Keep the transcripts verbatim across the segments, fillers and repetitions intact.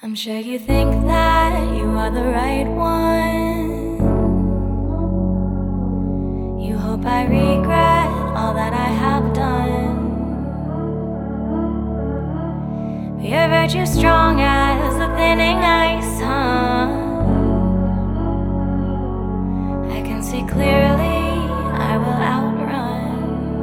I'm sure you think that you are the right one. You hope I regret all that I have done. But your virtue strong as the thinning ice, huh? I can see clearly I will outrun.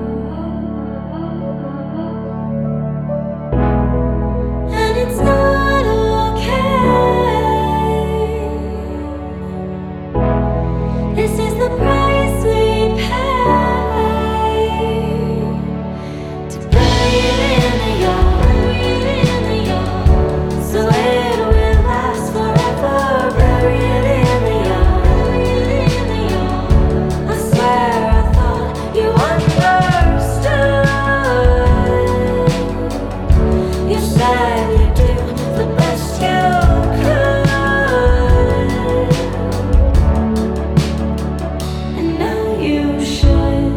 And it's not okay. This is the price we pay to bury it in the yard, so it will last forever. Bury it in the yard. I swear I thought you understood. You said you'd do the best you could, and now you should.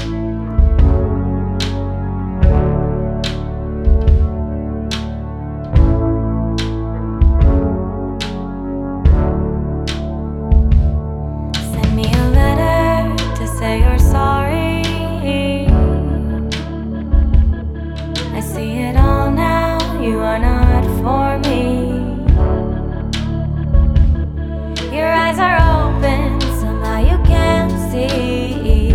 Send me a letter to say you're sorry. I see it all now, you are not for me. Your eyes are open, somehow you can't see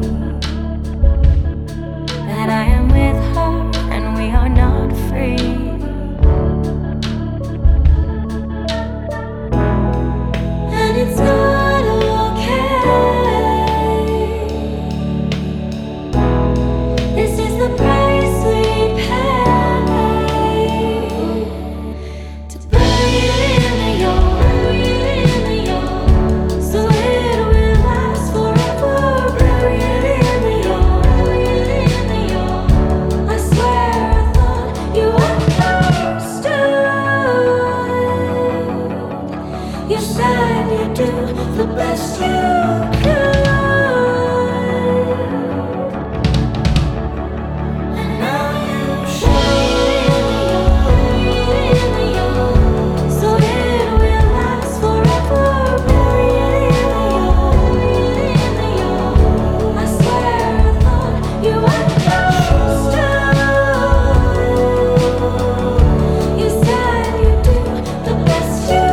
that I am with her and we are not free. And it's not okay. This is the price we pay to bury it in the yard, so it will last forever. Bury it in the yard. I swear I thought you understood. You said you'd do the best you could, and now you should. So it will last forever. Bury it in the yard. I swear I thought you understood. You said you'd do the best you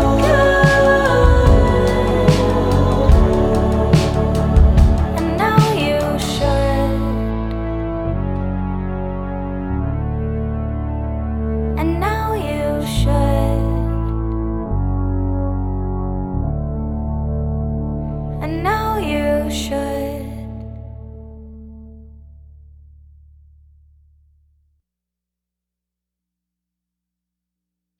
could, and now you should. And now you should. And now you should.